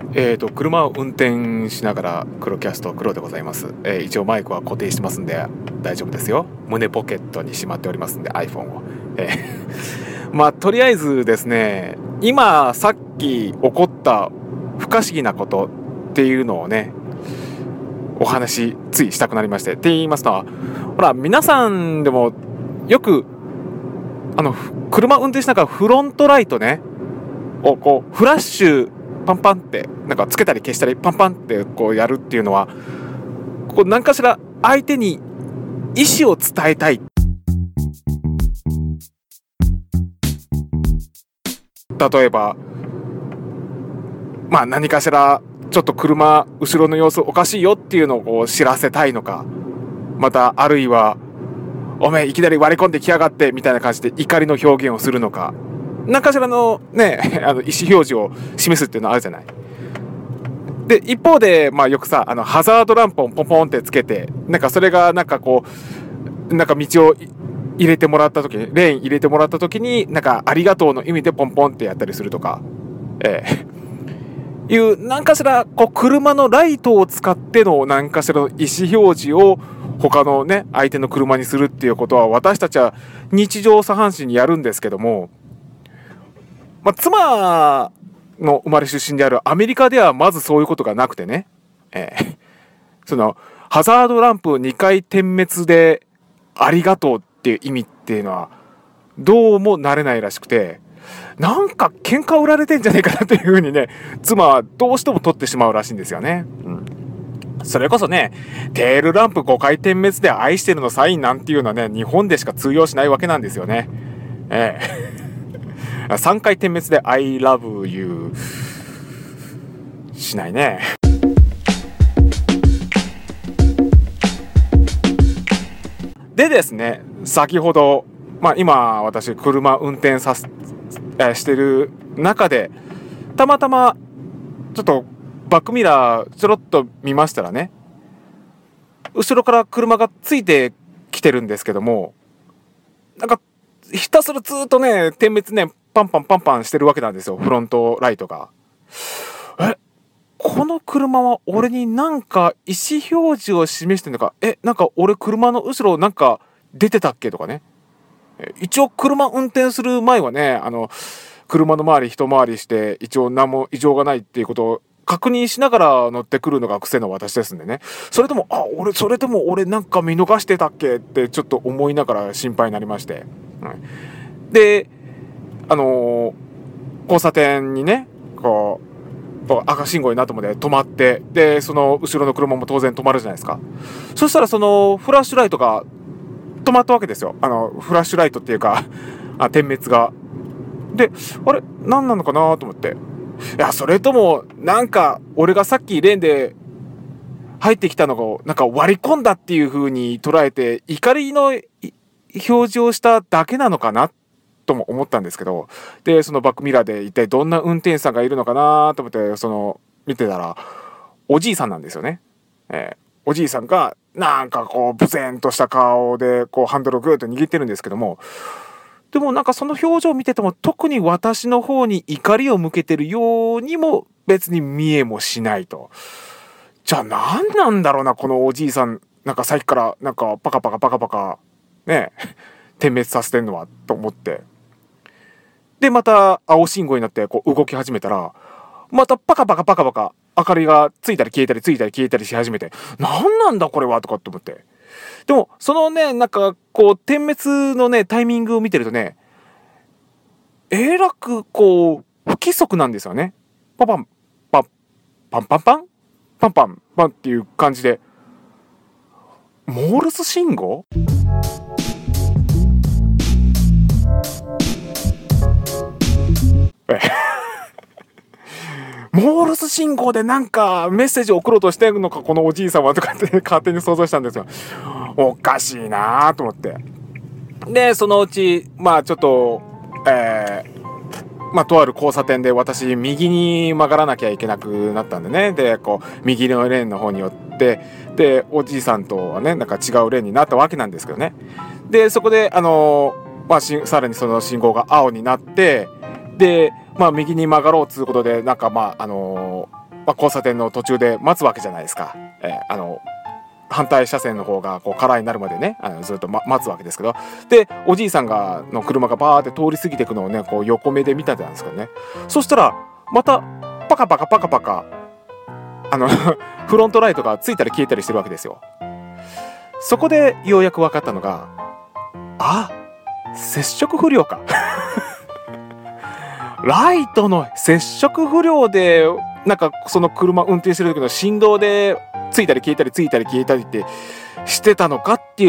車を運転しながら黒キャスト黒でございます。一応マイクは固定してますんで大丈夫ですよ。胸ポケットにしまっておりますんで iPhone を、まあとりあえずですね、今さっき起こった不可思議なことっていうのをねお話ついしたくなりまして、って言いますのは、ほら皆さんでもよく車運転しながらフロントライトねをこうフラッシュパンパンってなんかつけたり消したりパンパンってこうやるっていうのは、こう何かしら相手に意思を伝えたい、例えばまあ何かしらちょっと車後ろの様子おかしいよっていうのをこう知らせたいのか、またあるいはおめえいきなり割り込んできやがってみたいな感じで怒りの表現をするのか、何かしらのね意思表示を示すっていうのはあるじゃない。で一方でまあよくさハザードランプをポンポンってつけて、なんかそれがなんかこうなんか道を入れてもらった時にレーン入れてもらった時になんかありがとうの意味でポンポンってやったりするとか、いう何かしらこう車のライトを使っての何かしらの意思表示を他のね相手の車にするっていうことは私たちは日常茶飯事にやるんですけども、まあ、妻の生まれ出身であるアメリカではまずそういうことがなくてね、そのハザードランプ2回点滅でありがとうっていう意味っていうのはどうも慣れないらしくて、なんか喧嘩売られてんじゃねえかなというふうにね妻はどうしても取ってしまうらしいんですよね、それこそねテールランプ5回点滅で愛してるのサインなんていうのはね日本でしか通用しないわけなんですよね。3回点滅で I love you しないね。でですね、先ほど、まあ、今私車運転してる中でたまたまちょっとバックミラーちょろっと見ましたらね、後ろから車がついてきてるんですけども、なんかひたすらずっとね点滅ねパンパンパンパンしてるわけなんですよ、フロントライトが。この車は俺になんか意思表示を示してるのか、なんか俺車の後ろなんか出てたっけとかね。一応車運転する前はね車の周り一回りして一応何も異常がないっていうことを確認しながら乗ってくるのが癖の私ですんでね、それでも俺なんか見逃してたっけってちょっと思いながら心配になりまして、で交差点にねこう赤信号になったので止まって、でその後ろの車も当然止まるじゃないですか。そしたらそのフラッシュライトが止まったわけですよ。フラッシュライトっていうか点滅が。であれ何なのかなと思って、いやそれともなんか俺がさっきレーンで入ってきたのをなんか割り込んだっていう風に捉えて怒りの表示をしただけなのかなとも思ったんですけど、でそのバックミラーで一体どんな運転手さんがいるのかなと思って見てたらおじいさんなんですよね。おじいさんがなんかこうブセンとした顔でこうハンドルをグーッと握ってるんですけども、でもなんかその表情を見てても特に私の方に怒りを向けてるようにも別に見えもしないと。じゃあ何なんだろうなこのおじいさん、なんかさっきからなんかパカパカパカパカね点滅させてんのはと思って、でまた青信号になってこう動き始めたらまたパカパカパカパカ明かりがついたり消えたりついたり消えたりし始めて、何なんだこれはとかって思って、でもそのねなんかこう点滅のねタイミングを見てるとねえらくこう不規則なんですよね。パパンパンパンパンパンパンパンパンっていう感じで、モールス信号モールス信号でなんかメッセージを送ろうとしてるのかこのおじいさんはとかって勝手に想像したんですよ。おかしいなと思って、でそのうちまあちょっとまあとある交差点で私右に曲がらなきゃいけなくなったんでね、でこう右のレーンの方に寄って、でおじいさんとはねなんか違うレーンになったわけなんですけどね、でそこでまあさらにその信号が青になって、でまあ右に曲がろうということでなんかまあ交差点の途中で待つわけじゃないですか。反対車線の方がこう空になるまでねずっと、待つわけですけど、でおじいさんの車がバーって通り過ぎていくのをねこう横目で見たんですけどね、そしたらまたパカパカパカパカフロントライトがついたり消えたりしてるわけですよ。そこでようやく分かったのが、接触不良かライトの接触不良でなんかその車運転してる時の振動でついたり消えたりついたり消えたりってしてたのかっていう、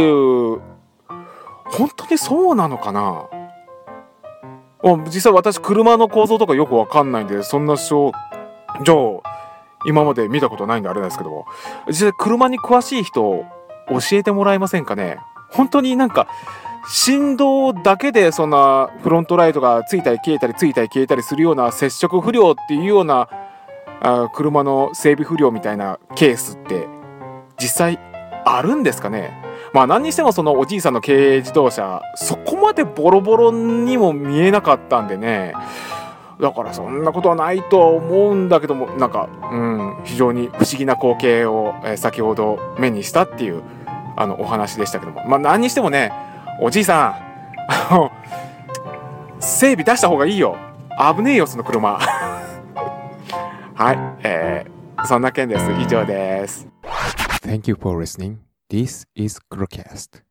本当にそうなのかな。実際私車の構造とかよく分かんないんでそんな症状今まで見たことないんであれなんですけども、実際車に詳しい人教えてもらえませんかね。本当になんか振動だけでそんなフロントライトがついたり消えたりついたり消えたりするような接触不良っていうような車の整備不良みたいなケースって実際あるんですかね。何にしてもそのおじいさんの軽自動車そこまでボロボロにも見えなかったんでね、だからそんなことはないとは思うんだけども、なんか非常に不思議な光景を先ほど目にしたっていうお話でしたけども、何にしてもねおじいさん整備出した方がいいよ、危ねえよその車はい、そんな件です。以上です。 Thank you for listening. This is Crowcast.